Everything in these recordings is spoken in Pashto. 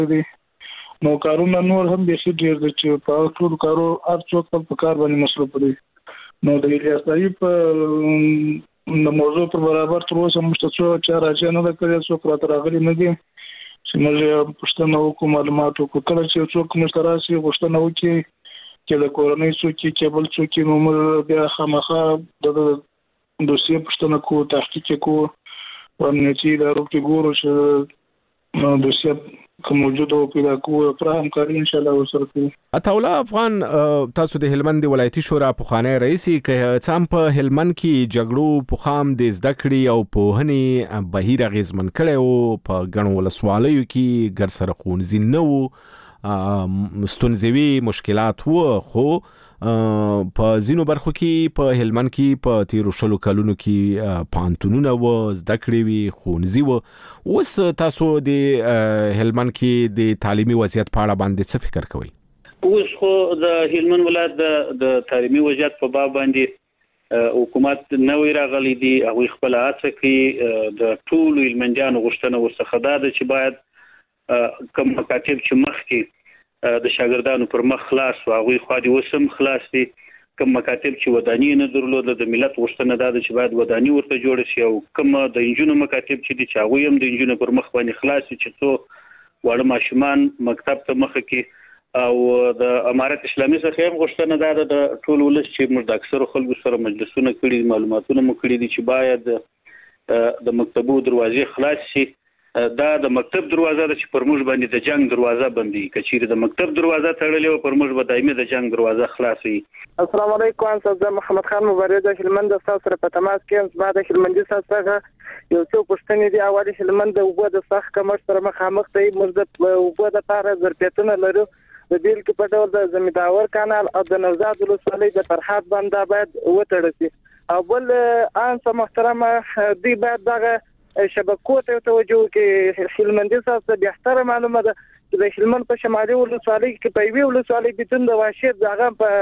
دي نو کارونه نور هم به شي ډیر دي چې په ټول کارو هر څوک په کار باندې مصروف دي نو د الیاس صاحب د موضوع پر برابر تر اوسه مشتڅو چې راځي نه کړی څوک راته راغلي نه دي چې موږ پښتنه وکړو معلومات وکړو کله چې څوک مشتراسي غوښتنه وکړي چې د کورنۍ څوک کې بل څوک نو موږ بیا خامخا د دوسیه پښتنه کو تحقیق کو ورنچې د روغتي ګورو چې دوسیه کوم موجود او پیدا کوو پر همکاري ان شاء الله وسره کوي. عطاءالله افغان تاسو د هلمند ولایتي شورا پخوانی رئیس کې څام په هلمند کې جګړو پخام د زده کړې او پوهنې بهیر اغیزمن کړي او په ګڼو ولسوالیو کې ګر سره خونځي نه وو ستونزوي مشکلات وو خو په ځینو برخو کې په هلمند کې په تیرو شلو کلونو کې پانتونونه و زده کړې وي خونځي و اوس تاسو د هلمند کې د تعلیمي وضعیت په اړه باندې څه فکر کوئ؟ اوس خو د هلمند ولایت د تعلیمي وضعیت په باب باندې حکومت نوې راغلي دي او خپل هڅه کوي د ټولو هلمندیانو غوښتنه ورڅخه ده چې باید کوم مکاتب چې مخکې د شاګردانو پر مخ خلاص او هغه خو دې وسم خلاص دي کوم مکاتب چې ودانی نه درلود د ملت غوښتنه ده چې باید ودانی ورته جوړ شي او کوم د انجونو مکاتب چې دي چې هغه هم د انجونو پر مخ باندې خلاص چې څو وړ ماشومان مکتب ته مخ کې او د امارت اسلامي څخه هم غوښتنه ده د ټول ولس چې موږ د اکثر خلکو سره مجلسونه کړي معلوماتونه مو کړي دي چې باید د مکتبو دروازې خلاص شي دا د مکتب دروازه ده چې پر موږ باندې د جنگ دروازه بندي کچېره د مکتب دروازه تړلې او پر موږ به دایمي د جنگ دروازه خلاصي. السلام علیکم زه محمد خان مبارز د هلمند سره په تماس کې زما د هلمندي سره یو څو پښتنې دي اول هلمند د وګړو د سخت کمر سره مخامخ دی موږ د وګړو د لپاره ظرفیتونه لرو د بیل کې په ډول د زمینداور کانال او د نوزاد ولسوالۍ د فرحات بنده باید وتړل شي او بل ان محترمه دی باید دغه شبکو ته توجه کې هلمندي سره به احترام معلومه ده چې د هلمند په شمالي ولسوالۍ کې په وی ولسوالۍ بتون د واشیر ځای په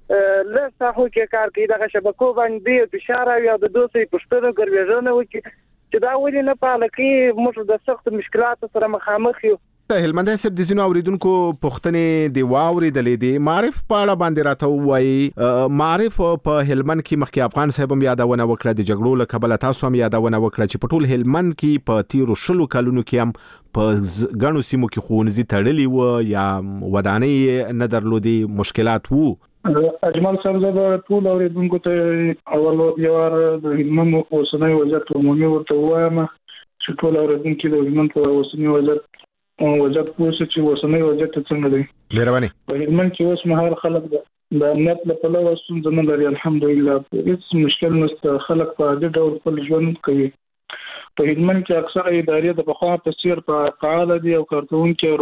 لسه کې کار کوي دغه شبکو باندې فشار او د دوسي پښتنو ګرځېدنه وکړي چې دا ولې نه پاله کې موږ د سخت مشکلات سره مخامخ یو. هلمند صاحب د زینو اوریدونکو پښتنې دی واوریدلې دي معرف په اړه باندې راته وایي معرف په هلمند کې مخکې افغان صاحب هم یادونه وکړه د جګړو له کبله تاسو هم یادونه وکړه چې په ټول هلمند کې په تیرو شلو کلونو کې هم په ګڼو سیمو کې ښوونځي تړلي وو یا ودانۍ نه درلودي مشکلات وو. اجمل صاحب زه ټول اوریدونکو ته اول یو د هلمند اوسنۍ وضعیت عمومي ورته وایم چې ټول اوریدونکو د هلمند اوسنۍ وضعیت پوښتنه چې اوسنۍ وضعیت څنګه دی. مهرباني. په هلمند کې اوس مهال خلک د امنیت لپاره ستونزې نه لري الحمدلله هیڅ مشکل نشته خلک په عادي ډول خپل ژوند کوي. په هلمند کې اکثره ادارې د پخوا په څیر په فعال دي او کارکونکي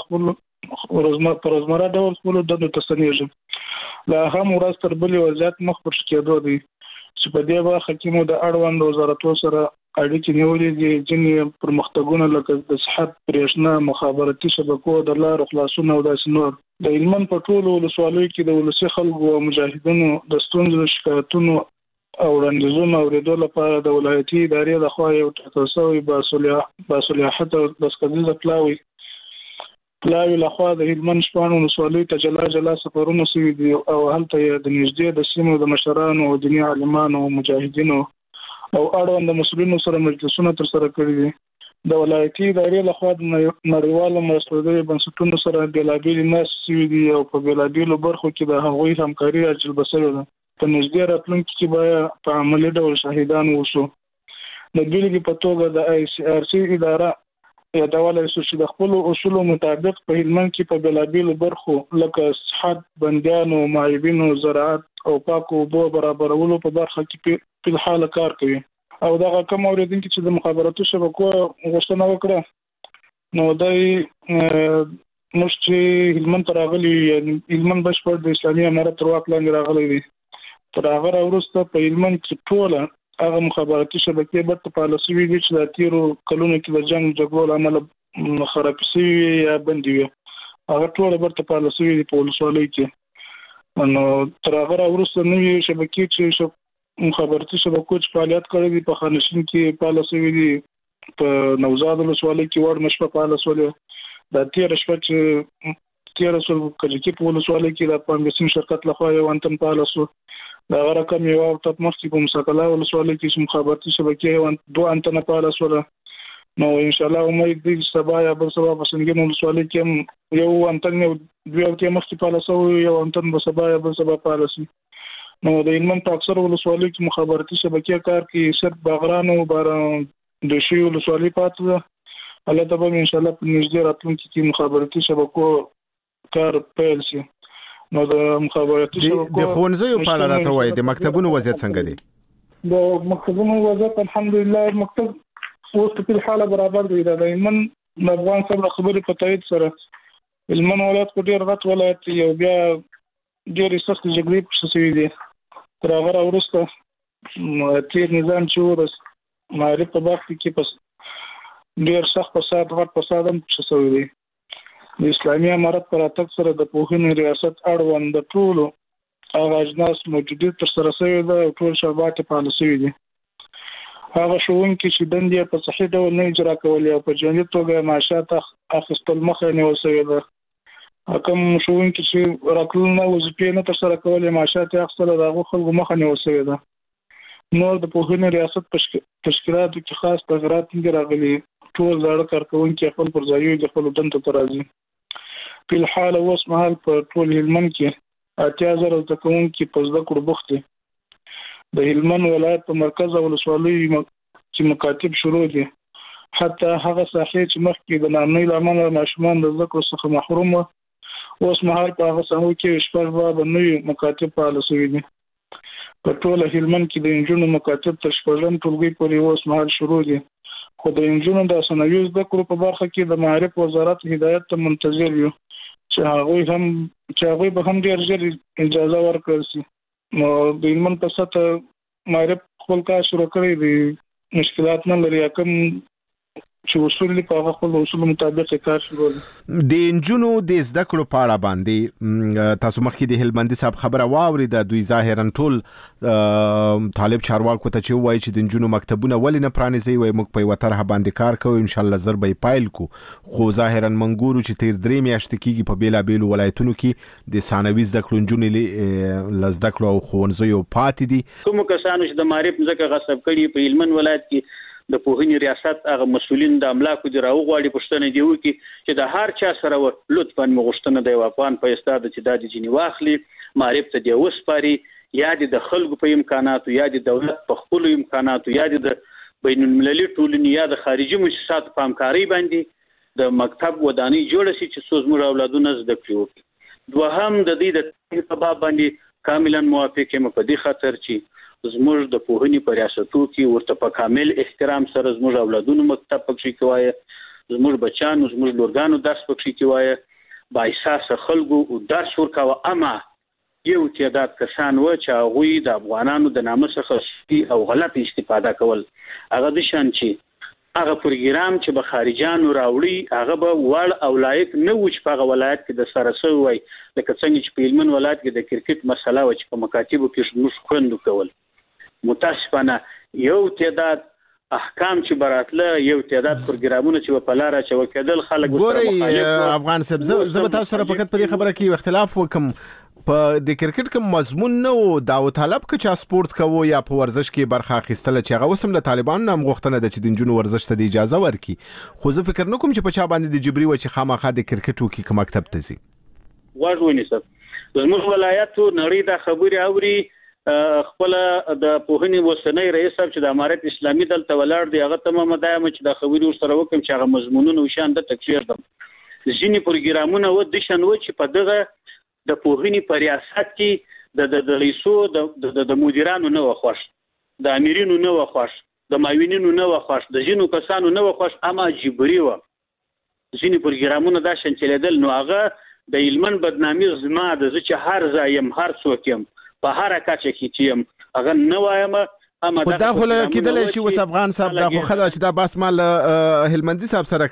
روزمره ډول خپل د تسنیږي لا هم ورځ تر بلې وضعیت مخ پر کېدو دي چې په دې برخه کې مو د اړوند وزارتونو سره اړیکې نیولې دي ځینې پرمختګونه لکه د صحت برېښنا مخابراتي شبکو د لارو خلاصون او داسې نور د هلمند په ټولو ولسوالیو کې د ولسي خلکو او مجاهدینو د ستونزو شکایتونو او وړاندیزونو اورېدو لپاره د ولایتي ادارې لخوا یو ټاکل شوی باصلاحیت او بسکدیزه پلاوی لخوا د هلمند شپږ ولسوالیو ته جلا سفرونه شوي دي او هلته د نږدې د سیمو د مشرانو او دیني عالمانو او مجاهدینو او اړوند مسؤلینو سره مجلسونه ترسره کړي دي د ولایتي ادارې لخوا د نړیوالو مرستندویو بنسټونو سره بېلابېلې ناستې شوي دي او په بېلابېلو برخو کې د هغوی همکاري تجربه شوې ده. په نږدې راتلونکي کې باید په عملي ډول شاهدان اوسو. د بېلګې په توګه د ICRC اداره یادولای شو چې د خپل اصولو مطابق په هلمند کې په بېلابېلو برخو لکه صحت بندیانو معیبینو زراعت او پاکو اوبو برابرولو په برخه کې په حال کار کوي او دغه کوم اوریدونکو چې د مخابراتو شبکو غوښتنه وکړه نو دای مشتي هلمند راغلي هلمند بشپړ د اسلامي امارت تر واک لاندې راغلي دي تر هغه وروسته په هلمند کې ټوله هغه مخابراتي شبکې برته پالیسي وی چې د تیرو کلونو کې د جنگ جګړو عمل خراب شوی یا بندي وي هغه ټول برته پالیسي وی په ولسوالۍ کې نو تر هغه وروسته نوې شبکې چې مخابراتي شبکو چې فعالیت کړې دي په خانشین کې پالیسي وی په نوزاد ولسوالۍ کې ور مشفه پالیسي د تیر شپه چې 1300 کجکی په ولسوالۍ کې د پامبسین شرکت لخوا یو انتن پالسو دا رقم یو او تاسو مخکې په مسکلا ولسوالۍ کې مخابراتي شبکې دوه انتن پالسو نو ان شاء الله امید دي سبا یا بل سبا په سنگین ولسوالۍ کې یو انتن یو دوه کې مخکې پالسو یو انتن به سبا یا بل سبا پالسي نو د هلمند په اکثر ولسوالۍ کې مخابراتي شبکې کار کې صرف باغران او باران د شی ولسوالۍ پاتې ده الله تعالی ان شاء الله په نږدې راتلونکي کې مخابراتي شبکو کار پیل شي نو د مخابراتي شبکو د ښوونځیو په اړه راته وایي د مکتبونو وضعیت څنګه دی؟ د مکتبونو وضعیت الحمدلله مکتب اوس په حاله برابر دی د هلمند د افغان صبر خبرې په تایید سره هلمند ولایت کو ډیر غټ ولایت یو بیا ډیر سخت جګړې په شوې دي تر هغه وروسته تیر نظام چې ورس معرفت په وخت کې پس ډیر سخت فساد غټ فساد هم شوی دی د اسلامي امارت پر اتک سره د پوهنې ریاست اړوند د ټولو هغه اجناس موجوده تر سره شوی دی ټول شابات پالیسي دي هغه شوونکي چې دندې په صحیح ډول نه اجرا کولې او په جنګي توګه معاشات اخیستل مخه نه وسوي ده کوم شوونکي چې راکلونه وظیفې نه تر سره کولې معاشات اخیستل دغه خلکو مخه نه وسوي ده نور د پوهنې ریاست تشکیلاتو کې خاص تغیرات راغلي ټول زړه کارکونکي خپل پر ځای د خپل دنده ترازی په حال اوس مهال په ټول هلمند کې 8000 تکونکي په زده کړو بوخت د هلمند ولایت په مرکز او ولسوالۍ چې مکاتب شروع دي حتی هغه ساحې چې مخکې د نامنۍ لامل ماشومان د زده کړو څخه محروم اوس مهال په هغه ساحو کې شپږ به نوي مکاتب فعال شوي دي په ټول هلمند کې د انجونو مکاتب تر شپږم ټولګي پورې اوس مهال شروع دي خو د انجونو د ثانوي زده کړو په برخه کې د معارف وزارت هدایت ته منتظر یو چې هغه به هم ډیر ژر اجازه ورکړي شي نو د هلمند په سطح معارف خپل کار شروع کړی دي مشکلات نه لري کوم چې اصول په هغه خپل اصول مطابق کار شروع د انجونو د زده کړو په اړه باندې تاسو مخکې د هلمندي صاحب خبره واورید دوی ظاهرا ټول طالب چارواکو ته چې وایي چې د انجونو مکتبونه ولې نه پرانیزي وي موږ په یو طرح باندې کار کوو ان شاء الله زر به پایل کو خو ظاهرا منګورو چې تیر درې میاشتې کېږي په بیلا بیلو ولایتونو کې د ثانوي زده کړو انجونې لزده کړو او ښوونځیو پاتې دي کوم کسانو چې د معرف ځکه غصب کړي په هلمند ولایت کې د پوهنې ریاست هغه مسولین د املاکو دی راوغواړي پښتنه دی وکي چې د هر چا سره لطفاً مغشتنه د افغان په استاد چې د جنی واخلي معرفت دی وسپاري یا د خلکو په امکاناتو یا د دولت په خپل امکاناتو یا د بین المللي ټولنې یا د خارجي مؤسساتو په همکاري باندې د مکتب ودانۍ جوړ شي چې څوزمر اولادونه زده کړي دوهم د دې د په باب باندې کاملا موافق یم په دې خاطر چې زموږ د پوهنې په ریاستو کې ورته په کامل احترام سره زموږ اولادونو مکتب پکې کوي زموږ بچانو زموږ لورګانو درس پکې کوي با احساس خلکو او درس ورکاوه اما یو تعداد کسان و چې هغه د افغانانو د نامه څخه او غلط استفاده کول هغه د شان چې هغه پروګرام چې به خارجانو راوړي هغه به وړ او لایق نه و چې په ولایت کې د سرسو وي لکه څنګه چې په هلمند ولایت کې د کرکټ مسله و چې په مکاتبو کې موږ خوندو کول متاسفانه یو تعداد احکام چې براتله یو تعداد پروګرامونه چې په لار چې وکړل خلک ګوري افغان صاحب زه تاسو سره فقط په دې خبره کې اختلاف وکم په د کرکټ کوم مضمون نه او داو طالب کې چې سپورت کوو یا په ورزش کې برخه اخیستل چې هغه وسم له طالبانو نام غوښتنه د چې د جنونو ورزش ته اجازه ورکي خو زه فکر نکوم چې په چا باندې د جبري و چې خامخا د کرکټ وکي کوم مکتب ته سي واژونی سر زموږ ولایت نړۍ د خبري اوري خپل د پوهنې وسنۍ رئیس صاحب چې د امارت اسلامي دلته ولاړ دی هغه تمامه دایم چې د خبري سره وکم چې هغه مضمونونه وشان د تکفیر دم ځینې پروګرامونه و د شنو چې په دغه د پوهنې په ریاست کې د رئیسو د مدیرانو نه وخښ د امیرینو نه وخښ د معاونینو نه وخښ د جنو کسانو نه وخښ اما جبري و ځینې پروګرامونه دا شنچلیدل نو هغه د هلمند بدنامي زما د چې هر ځایم هر څوک يم په هر کاچه کې چې هغه نه وایم اما دا خو کېدل شي وس افغان صاحب دا خو خدای چې دا بس مال هلمندي صاحب سره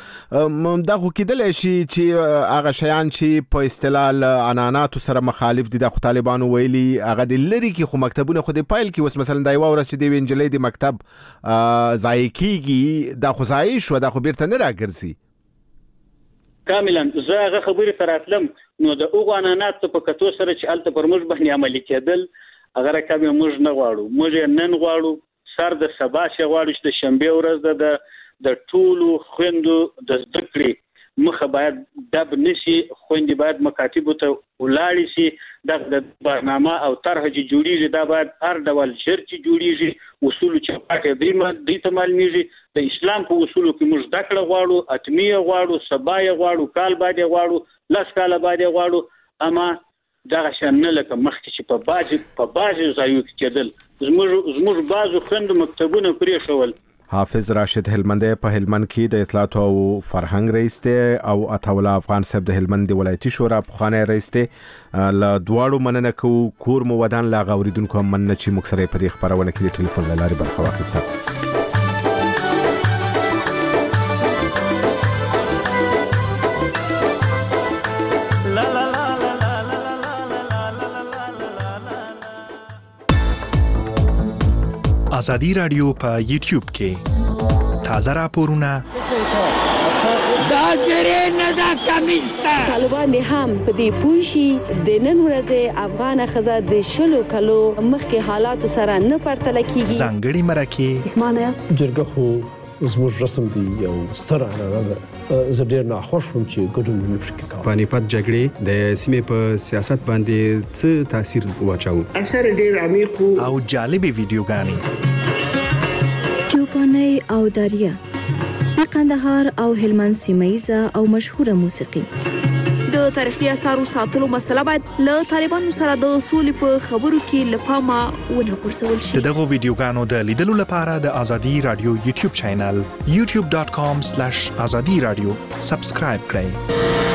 کړو دا خو کېدل شي چې هغه شیان چې په اصطلاح عناناتو سره مخالف دي د طالبانو ویلي هغه د لری کې خو مکتبونه خو د پایل کې وس مثلا دا یو ورځ چې دی وینجلې د مکتب ځای کېږي دا خو ځای شو دا خو بیرته نه راګرځي کاملا زه هغه خبرې تراتلم نو د اوغه عنانات په کتو سره چې الته پر موږ باندې عملي کېدل هغه رقم موږ نه غواړو موږ نن غواړو سر د سبا شي غواړو چې د شنبه ورځ د ټولو خويندو د زده کړې مخه باید دب نشي خويندې باید مکاتبو ته ولاړ شي د برنامه او طرح چې جوړیږي دا باید هر ډول شرط جوړیږي اصول چې پاتې دی ته معلومیږي د اسلام په اصولو کې موږ دکړه غواړو اتمیه غواړو سبای غواړو کال باندې غواړو لاس کال باندې غواړو اما دا شنه لکه مخکې چې په باج ځایو کې کېدل زموږ بازو خوند مکتبونه پرې شول. حافظ راشد هلمندی په هلمند کې د اطلاعات او فرهنګ رئیس دی او عطاوالله افغان صاحب د هلمند ولایتي شورا پخوانی رئیس دی. له دواړو مننه کوو کور مو ودان لا غوریدونکو مننه چې موږ سره په دې خبرونه کې د ټلیفون له لارې برخه واخیسته. ازادي رادیو په یوټیوب کې تازه راپورونه دا زری نه دا کمیسته طالبان هم په دې پوښي د نن ورځې افغان خزه د شلو کلو مخکې حالات سره نه پرتل کیږي ځانګړي مرکه معنی جرګه خو زموږ رسم دی یو ستر عنعنه ده زه ډیر ناخوښ وم چې ګډون نه پکې کوم. پانیپت جګړې د سیمې په سیاست باندې څه تاثیر واچاو؟ اثر ډیر عمیق او جالبه ویډیوګانې چوپاني او دریا د قندهار او هلمند سیمایزه او مشهوره موسیقي د تاریخي اثارو ساتلو مسله باید له طالبانو سره د اصول په خبرو کې لپاره ونه پرسول شي. دغه ویډیوګانو د لیدلو لپاره د ازادي رادیو یوټیوب چینل youtube.com/azadi radio سبسکرایب کړئ.